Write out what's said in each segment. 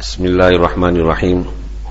Bismillahirrahmanirrahim.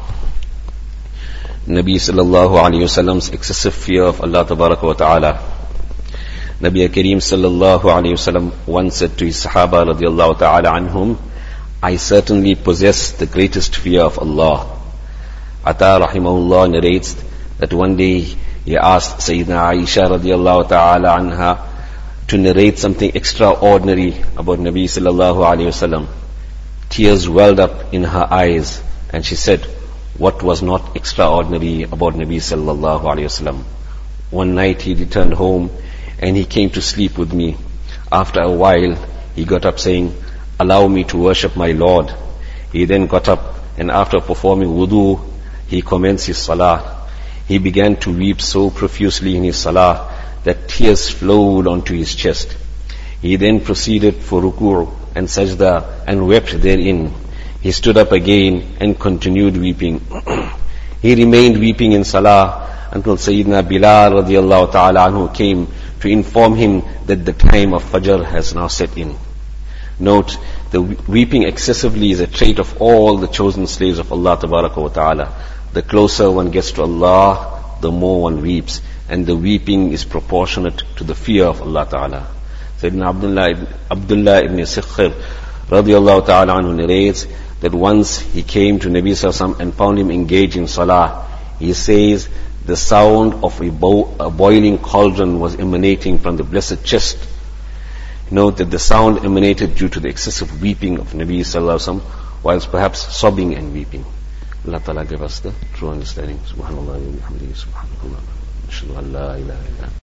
Nabi sallallahu alayhi wasallam's excessive fear of Allah tabaraka wa ta'ala. Nabi Kareem sallallahu alayhi wasallam once said to his Sahaba radiallahu ta'ala anhum, I certainly possess the greatest fear of Allah. Ata rahimahullah narrates that one day he asked Sayyidina Aisha radiallahu ta'ala anha to narrate something extraordinary about Nabi sallallahu alayhi wasallam. Tears welled up in her eyes and she said, what was not extraordinary about Nabi sallallahu alayhi wasallam? One night he returned home and he came to sleep with me. After a while he got up saying, allow me to worship my Lord. He then got up and after performing wudu, he commenced his salah. He began to weep so profusely in his salah that tears flowed onto his chest. He then proceeded for ruku' and sajda and wept therein. He stood up again and continued weeping. He remained weeping in salah until Sayyidina Bilal radiallahu ta'ala anhu came to inform him that the time of Fajr has now set in. Note, the weeping excessively is a trait of all the chosen slaves of Allah tabaraka wa ta'ala. The closer one gets to Allah, the more one weeps, and the weeping is proportionate to the fear of Allah ta'ala. Sayyidina Abdullah ibn Sikhir radiallahu ta'ala anhu narrates that once he came to Nabi sallallahu alaihi wasallam and found him engaged in salah. He says the sound of a boiling cauldron was emanating from the blessed chest. Note that the sound emanated due to the excessive weeping of Nabi sallallahu alaihi wasallam, whilst perhaps sobbing and weeping. Allah Ta'ala give us the true understanding. Subhanallah wa bihamdihi, subhanallah. Ashhadu an la ilaha illa